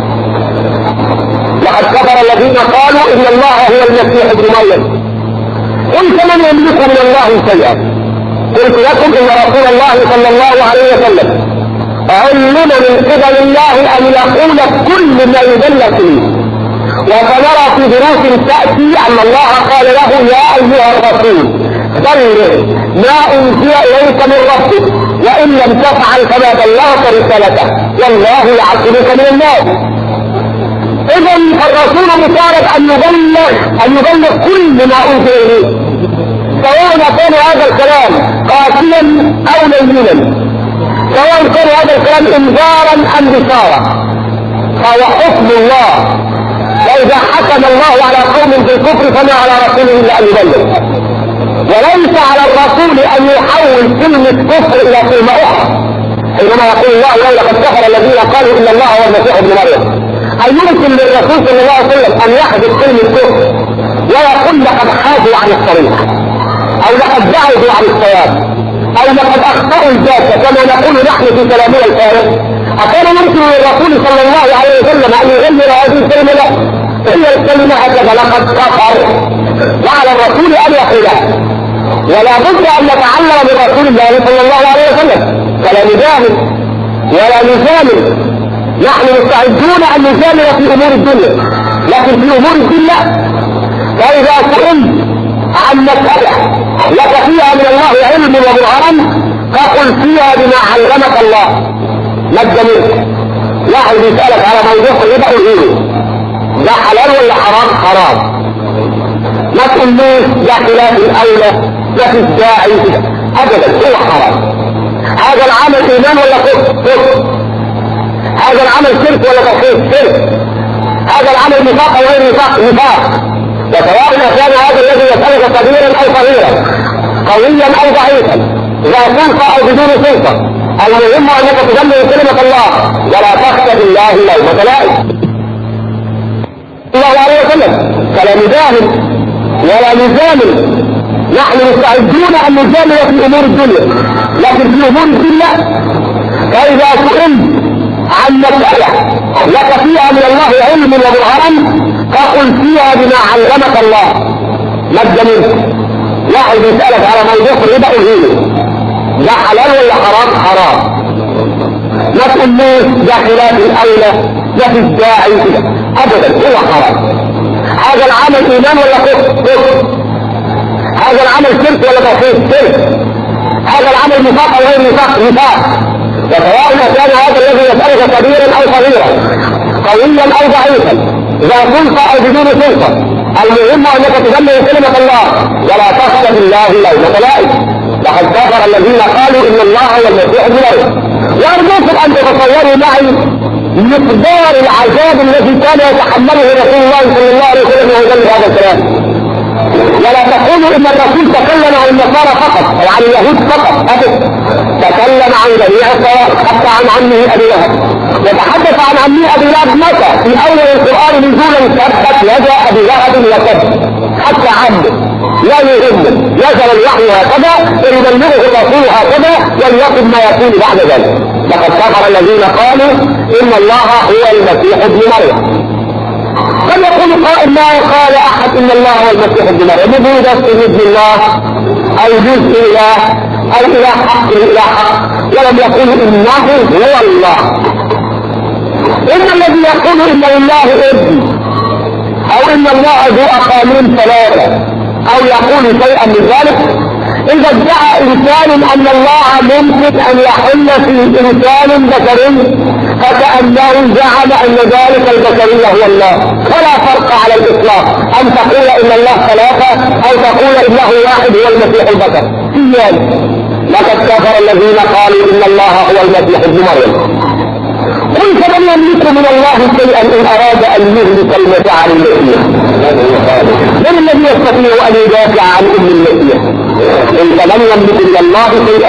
لقد كفر الذين قالوا ان الله هو المسيح ابن مريم، قل فمن يملك من الله شيئا. قلت لكم ان رسول الله صلى الله عليه وسلم علم من قبل الله ان يقول كل ما يدل فيه، وسنرى في دروس تاتي ان الله قال له يا ايها الرسول بلغ ما انزل اليك من ربك وان لم تفعل فما بلغت رسالته والله يعصمك من الناس. اذا الرسول مطالب ان يبلغ ان يبلغ كل ما انزل اليه، سواء كان هذا الكلام قاتلا او لينا، سواء كان هذا الكلام انذارا ام بشارة، فهو حكم الله. واذا حكم الله على قوم بالكفر فما على رسوله الا ان يبلغ، وليس على الرسول ان يحول كلمة كفر الى كلمة اخرى. حينما يقول الله لقد كفر الذين قالوا ان الله هو المسيح ابن مريم، هل يمكن للرسول صلى الله عليه وسلم ان يحدث كلمة كفر ويقول لقد حادوا عن الطريق او لقد بعدوا عن الصواب او لقد اخطأوا الذات كما نقول نحن في كلامنا الفارغ؟ اكان يمكن للرسول صلى الله عليه وسلم ان يغير هذه الكلمة؟ لا، هي الكلمة هكذا لقد كفر، وعلى الرسول ان يقولها. ولا بد ان نتعلم من رسول الله صلى الله عليه وسلم، فلا نجامل ولا نجامل. نحن مستعدون ان نجامل في امور الدنيا، لكن في امور الدين لا. فاذا سئلت عن مسألة لك فيها من الله علم وبرهان فقل فيها بما علمك الله، ما الدليل؟ واحد يسألك على موضوع يبقى الغيره ده حلال ولا حرام؟ حرام. ما تقولوش ده خلاف الاولى، ده في الداعي كده، ابدا هو حرام. هذا العمل ايمان ولا كفر؟ كفر. هذا العمل شرك ولا توحيد؟ شرك. هذا العمل نفاق او غير نفاق؟ نفاق. وسواء كان هذا الذي يسألك كبيرا او صغيرا، قويا او ضعيفا، ذا سلطة او بدون سلطة، المهم انك تبلغ كلمة الله ولا تخشى بالله لومة لائم. الله عليه وسلم فلا نجامل ولا نجامل. نحن مستعدون ان نجامل في امور الدنيا، لكن في امور الدنيا فاذا سئلت عن مسألة لك فيها من الله علم وبرهان فقل فيها بما علمك الله. مد منك واحد يسألك على موضوع الربا قل ده حلال ولا حرام؟ حرام. ما تقولوش ده خلاف الاولى، ده في الداعي ابدا هو حرام. هذا العمل ايمان ولا كفر؟ كفر. هذا العمل شرك ولا توحيد؟ شرك. هذا العمل نفاق او غير نفاق؟ نفاق. وسواء كان هذا الذي يسألك كبيرا او صغيرا، قويا او ضعيفا، ذا سلطة او بدون سلطة، المهم انك تبلغ كلمة الله ولا تخشى بالله لومة لائم. لقد كفر الذين قالوا ان الله هو المسيح ابن مريم. وارجوكم ان تتصوروا معي مقدار العذاب الذي كان يتحمله رسول الله صلى الله عليه وسلم وهو يبلغ هذا الكلام. ولا تقولوا ان الرسول تكلم عن النصارى فقط او عن اليهود فقط، ابدا، تكلم عن جميع الطوائف حتى عن عمه ابي لهب. وتحدث عن عمه ابي لهب متى؟ في اول القران نزولا تبت يد ابي لهب وتب، حتى عمه لا يهمه، نزل الوحي هكذا ويبلغه الرسول هكذا وليكن ما يكون بعد ذلك. لقد كفر الذين قالوا ان الله هو المسيح ابن مريم. قد يقول قائل ما قال احد ان الله هو المسيح ابن مريم، يقول بس ابن الله او جزء اله او اله حق اله حق، ولم يقول انه هو الله. ان الذي يقول ان الله ابن او ان الله ذو اقانيم ثلاثه او يقول شيئا من ذلك، اذا ادعى انسان ان الله ممكن ان يحل في انسان بشري فكأنه زعم ان ذلك البشري هو الله. فلا فرق على الاطلاق ان تقول ان الله ثلاثة او تقول انه واحد هو المسيح البشر. ايان لقد كفر الذين قالوا ان الله هو المسيح ابن مريم. قل فمن يملك من الله شيئا ان اراد ان يهلك المسيح عن المسيح؟ من الذي يستطيع ان يدافع عن ام المسيح؟ قل فمن يملك من الله شيئا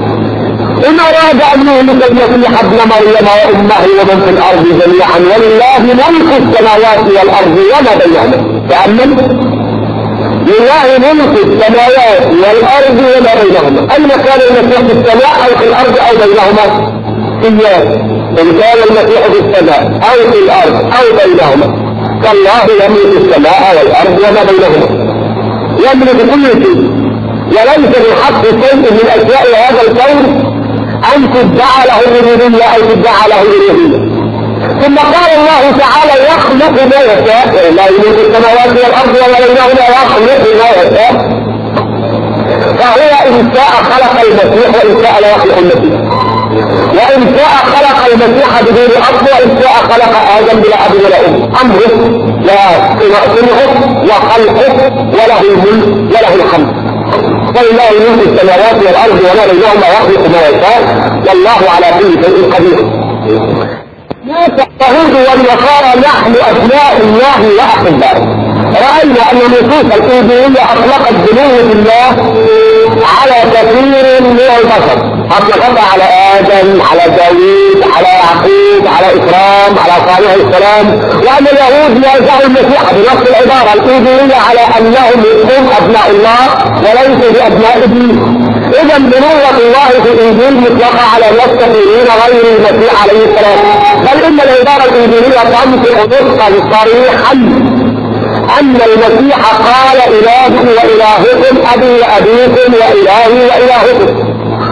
ان اراد ان يهلك المسيح ابن مريم وامه ومن في الارض جميعا ولله ملك السماوات والارض وما بينهما. تامل، لله ملك السماوات والارض وما بينهما. اين كان المسيح في السماء او في الارض او بينهما؟ اياه. ان كان المسيح في السماء او في الارض او بينهما فالله يملك السماء والارض وما بينهما، يملك كل شيء، وليس من حق شيء من اشياء هذا الكون ان تدعى له الربوبيه او تدعى له الالوهيه. ثم قال الله تعالى يخلق ما يشاء، لا يملك السماوات والارض وما بينهما يخلق ما يشاء. فهو ان شاء خلق المسيح وان شاء لا يخلق المسيح، وإن شاء خلق المسيح بدون أب وإن شاء خلق آدم بلا أب ولا أم. أمره وصنعه وخلقه وله الملك وله الحمد. فلله ملك السماوات والأرض وما بينهما يخلق ما يشاء والله على كل شيء قدير. ناس اليهود والنصارى نحن أبناء الله وأحباؤه. رأينا أن النصوص الإنجيلية أطلقت بنية الله على كثير من البشر، أطلقتها على آدم، على داوود، على يعقوب، على إكرام، على صالح السلام، وأن اليهود يرجعوا المسيح بنص العبارة الإنجيلية على أنهم هم أبناء الله وليسوا بأبناء إبليس. إذا بنوة الله في الإنجيل مطلقة على المستقيمين غير المسيح عليه السلام، بل إن العبارة الإنجيلية تنطق نطقا صريحا أن المسيح قال إلهي وإلهكم أبي وأبيكم وإلهي وإلهكم،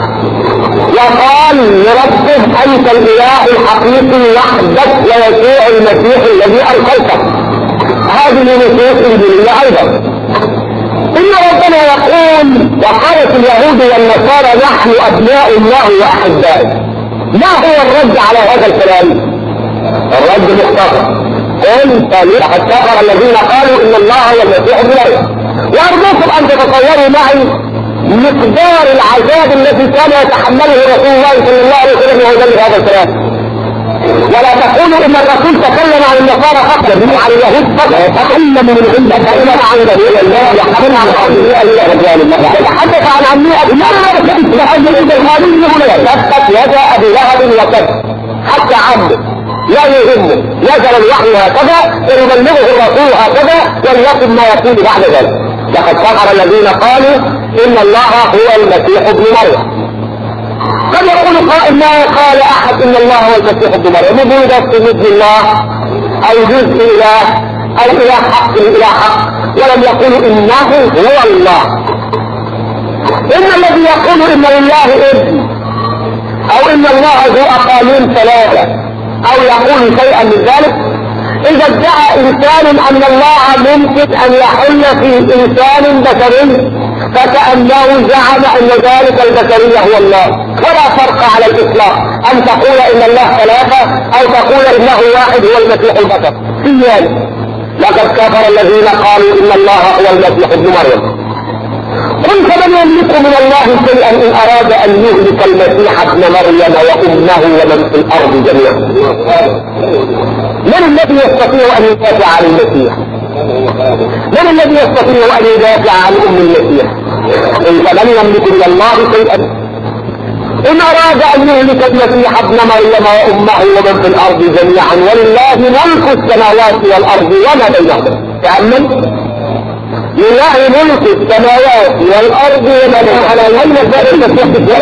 وقال لربه أنت الإله الحقيقي وحدك ويسوع المسيح الذي أرسلته. هذه نصوص إنجيلية أيضا. إن ربنا يقول وقالت اليهود والنصارى نحن أبناء الله وأحبائه. ما هو الرد على هذا الكلام؟ الرد مختصر، قل لقد كفر الذين قالوا ان الله هو المسيح ابن مريم. وارجوكم ان تتصوروا معي مقدار العذاب الذي كان يتحمله رسول الله صلى الله عليه وسلم وهو يبلغ هذا الكلام. ولا تقولوا ان الرسول تكلم عن النصارى فقط، عن اليهود فقط، تكلم من العلم فإن عن رسول الله يحكم عن رسول الله يتحدث عن عمية لا لأجل هذه تثبت يد ابي لهب وكذا حتى عمه لا يهمه، نزل الوحي هكذا ويبلغه الرسول هكذا وليكن ما يكون بعد ذلك. لقد كفر الذين قالوا ان الله هو المسيح ابن مريم. قد يقول قائل ما قال احد ان الله هو المسيح ابن مريم، وجود في مثل الله او جزء اله او اله حق اله حق، ولم يقولوا انه هو الله. ان الذي يقول ان لله ابن او ان الله ذو اقاليم ثلاثه او يقول شيئا من ذلك، اذا ادعى انسان ان الله ممكن ان يحل في انسان بشري فكأنه زعم ان ذلك البشري هو الله، ولا فرق على الاطلاق ان تقول ان الله ثلاثة او تقول انه واحد هو المسيح البشر في ذلك. لقد كفر الذين قالوا ان الله هو المسيح ابن مريم. قل فمن يملك من الله شيئا ان اراد ان يهلك المسيح ابن مريم وامه ومن في الارض جميعا. من الذي يستطيع ان يدافع عن المسيح؟ من الذي يستطيع ان يدافع عن ام المسيح؟ قل فمن يملك من الله شيئا ان اراد ان يهلك المسيح ابن مريم وامه ومن في الارض جميعا ولله ملك السماوات والارض وما بينهما. تأمل، لله ملك السماوات والارض وما بينهما. على اين ذلك المسيح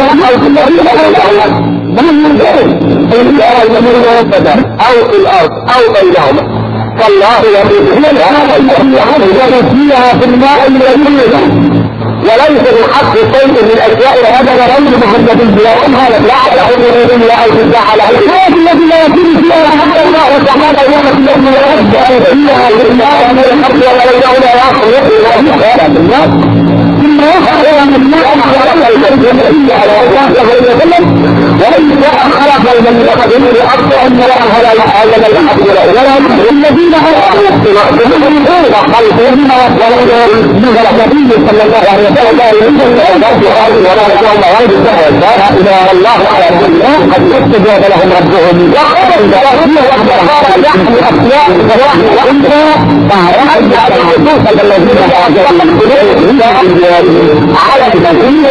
او في الارض او بينهما، فالله يملك فيها في الماء الذي وليس بحق شيء من اشياء هذا غير محمد بيومها لا يعلم الا ان جعل هذا الذي لا يكون فيها حتى الله تعالى يوم اليوم فيها فيها من الارض ولا لا يخلق ولا الناس ثم يخلق من الماء على وليس خلق من يقدم الارض ان لها لا يعلم الاحد ولا الذين خلقهم ولا النبي صلى الله عليه وسلم لا اله الله على قد استجاب لهم ربهم وقال نحن ابناء وانت الذين على الذين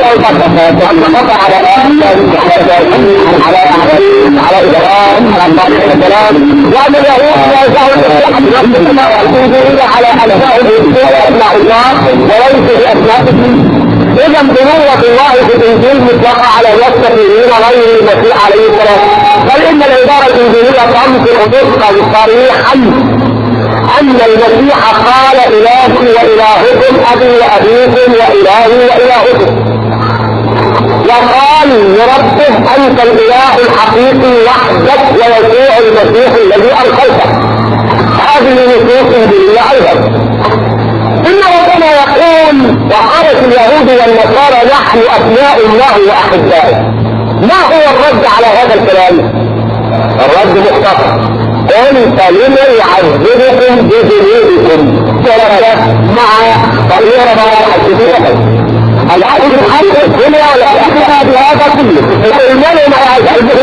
على على ابراهيم على الصالح السلام وان اليهود يزعمون على انفسهم ابناء الله وليس باسمائهم. اذا بنوة الله في الانجيل مطلقة على المستقيمين غير المسيح عليه السلام، بل ان العبارة الانجيلية تنصر نطقا صريحا ان المسيح قال الهي والهكم ابي وابيكم والهي والهكم، وقال لربه انت الاله الحقيقي وحدك ويسوع المسيح الذي ارسلته. هذه نصوص انجيلية ايضا. إن ربنا يقول وقالت اليهود والنصارى نحن أبناء الله وأحبائه. ما هو الرد على هذا الكلام؟ الرد مختصر، قل فلم يعذبكم بذنوبكم مع طريقة الحديثة العبد الحق الدنيا والأخرى بهذا كله. المال ما يعذبه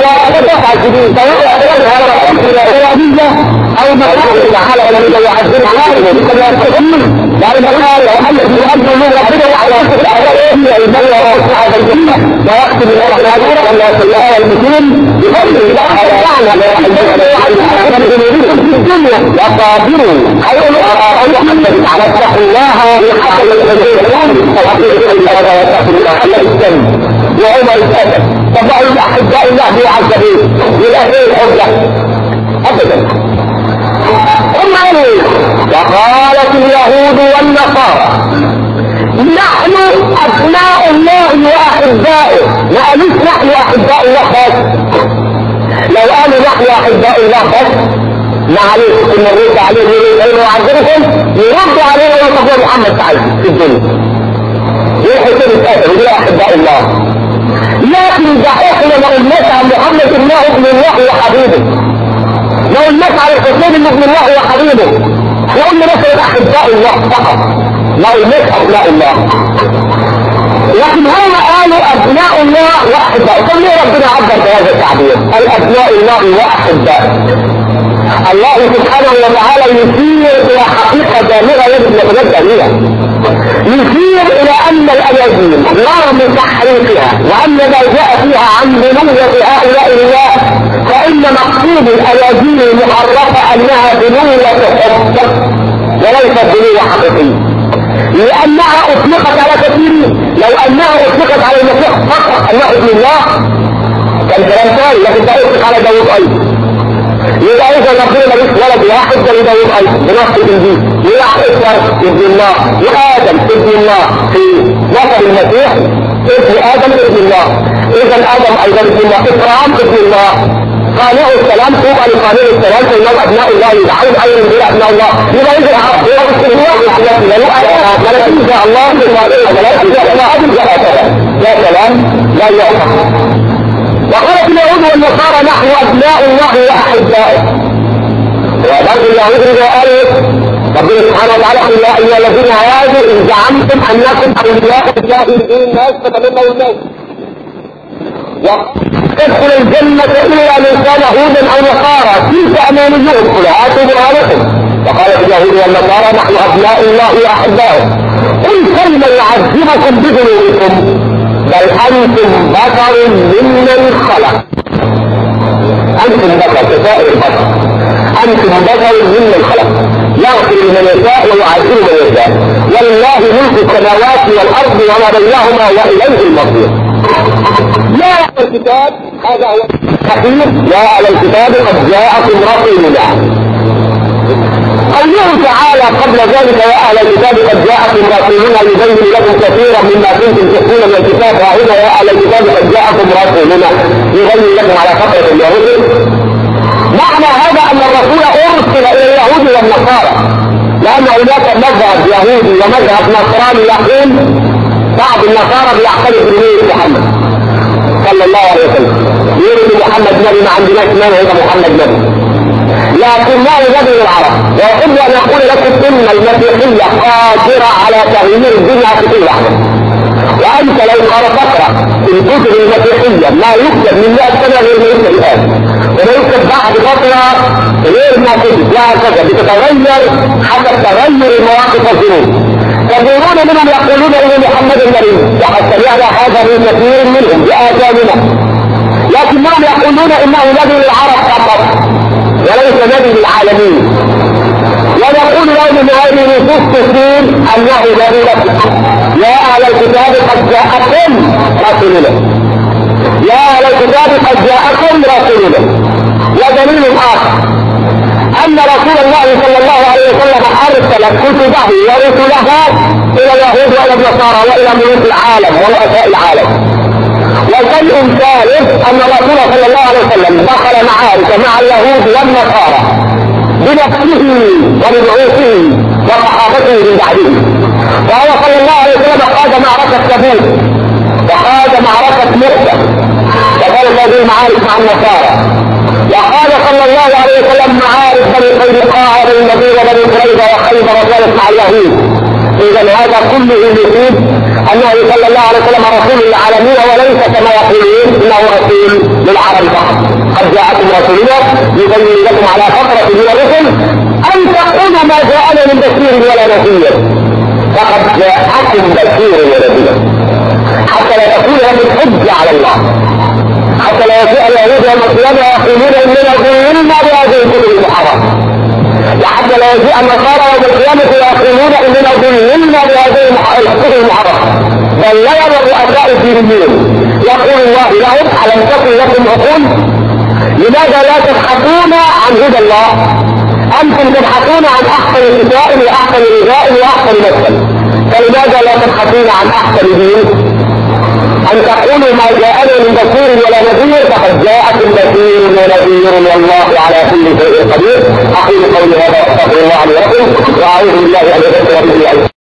أو ما تعالى الذي يعذب عالم كما يستغل لأن الآن الذي يؤدي من ربنا على الأعلى المال وصعد الجنة ويختم الأخلاق والناس الآية المسلم بفضل الله تعالى في الدنيا وقابلوا حيث أرى محمد على اتقوا الله بحق الذين فالحقيقة الله ويتقوا الله على السلم وعمر الأسد فضعوا الأحباء الله بيعذبين للأهل الحجة أبدا. ثم وقالت اليهود والنصارى نحن أبناء الله وأحبائه. ما قالوش نحن أحباء الله بس، لو قالوا نحن أحباء الله بس معلش كنا نرد عليهم يقولوا يعذبكم يردوا عليهم ويقولوا محمد تعالى في الدنيا يحسن الآخر يقولوا أحباء الله. لكن ده احنا لو نسعى محمد الله ابن الله وحبيبه، لو الناس على الحسين اللي ابن الله وحبيبه نقول مثلا احباء الله فقط، لو الناس ابناء الله. لكن هم قالوا ابناء الله واحباء. طب ليه ربنا عبر بهذا التعبير؟ قال ابناء الله واحباء. الله سبحانه وتعالى يشير الى حقيقه بالغه يجب ان نتنبه بها. يشير الى ان الايادين رغم تحريفها وان ما جاء فيها عن بنوة هؤلاء الله، فان مقصود الايادين المحرفه انها بنوة حب وليست بنوة حقيقيه، لانها اطلقت على كثير. لو انها اطلقت على المسيح فقط انه ابن الله كان كلام ثاني، لكن تطلق على داوود ايضا. يبقى اذا ربنا ملوش ولد واحد زي داوود ايضا بنص الانجيل، يبقى ابن الله وادم ابن الله في نصر المسيح ابن ادم ابن الله. اذا ادم ايضا ابن الله، ابراهيم ابن الله، قانع السلام طوبى لقانع السلام فانهم ابناء الله يدعون ايضا بلا ابناء الله. يبقى اذا هو ملك ان شاء الله لا كلام لا يعقل. وقالت اليهود والنصارى نحن ابناء الله واحباؤه. وبعض اليهود اذا قالوا ربنا سبحانه وتعالى قال يا ايها الذين هادوا ان زعمتم انكم اولياء الله من دون الناس فتمنوا الموت وادخل الجنه الا من كان هودا او نصارى تلك امانيهم قل هاتوا برهانكم. وقالت اليهود والنصارى نحن ابناء الله واحباؤه. قل كيف يعذبكم بذنوبكم بل انتم بشر ممن خلق. انتم بشر كسائر البشر، انتم بشر ممن خلق يغفر لمن يشاء ويعذب من يشاء والله ملك السماوات والارض وما بينهما واليه المصير. يا اهل الكتاب هذا هو الاخير، يا اهل الكتاب قد جاءكم رسولنا. قوله تعالى قبل ذلك يا اهل الكتاب قد جاءكم رسولنا يبين لكم كثيرا مما كنتم تخفون من الكتاب، وهنا يا اهل الكتاب قد جاءكم رسولنا يبين لكم على فتره اليهود. معنى هذا ان الرسول ارسل الى اليهود والنصارى، لان هناك مذهب يهودي ومذهب نصراني يقول بعض النصارى بيعترف بنبي محمد صلى الله عليه وسلم، يقول محمد نبي ما عندناش مانع يبقى محمد نبي، لكنه نبي العرب. وأحب أن أقول لكم إن المسيحية قادرة على تغيير الدنيا في كل لحظة. وأنت لو قرأت تقرأ في الكتب المسيحية ما يكتب من مئة سنة غير ما يكتب الآن، وما يكتب بعد فترة غير ما كتب، وهكذا بتتغير حسب تغير المواقف والظروف. كثيرون منهم يقولون إن محمد النبي، وقد سمعنا هذا من كثير منهم بآذاننا، لكنهم يقولون إنه نبي للعرب فقط وليس نبي للعالمين. ونقول لهم ان هذه نصوص تقول انه نبي لكم. يا اهل الكتاب قد جاءكم رسولنا، يا اهل الكتاب قد جاءكم رسولنا. ودليل اخر ان رسول الله صلى الله عليه وسلم ارسل كتبه ورسله الى اليهود والى النصارى والى ملوك العالم ورؤساء العالم. وشيء ثالث ان الرسول صلى الله عليه وسلم دخل معارك مع اليهود والنصارى بنفسه وببعوثه وصحابته من بعده. وهو صلى الله عليه وسلم قاد معركه تبوك وقاد معركه مؤتة وقال هذه المعارك مع النصارى، وقال صلى الله عليه وسلم معارك بني قينقاع وبني النضير وبني قريظة وخيبر وكانت مع اليهود. اذا هذا كله يفيد انه صلى الله عليه وسلم رسول للعالمين وليس كما يقولون انه رسول للعرب فقط. قد جاءكم رسولنا يبين لكم على فترة من الرسل ان تقولوا ما جاءنا من بشير ولا نذير، فقد جاءكم بشير ونذير حتى لا تكون هذه الحجة على الله، حتى لا يجيء اليهود يوم القيامة يقولون اننا ظلمنا بهذه الكتب المحرمة، وحتى لا يجيء النصارى يوم القيامة يقولون اننا ظلمنا بهذه الكتب المحرمة. بل لا يرى الرؤساء الدينيين يقول الله لهم ألم تكن لكم عقول؟ لماذا لا تبحثون عن هدى الله؟ أنتم تبحثون عن أحسن نساء وأحسن رجاء وأحسن مثل، فلماذا لا تبحثون عن أحسن دين؟ أن تقولوا ما جاءنا من بشير ولا نذير فقد جاءكم بشير ونذير والله على كل شيء قدير. أقول قولي هذا واستغفر الله لي ولكم وأعوذ بالله أن يغفر لي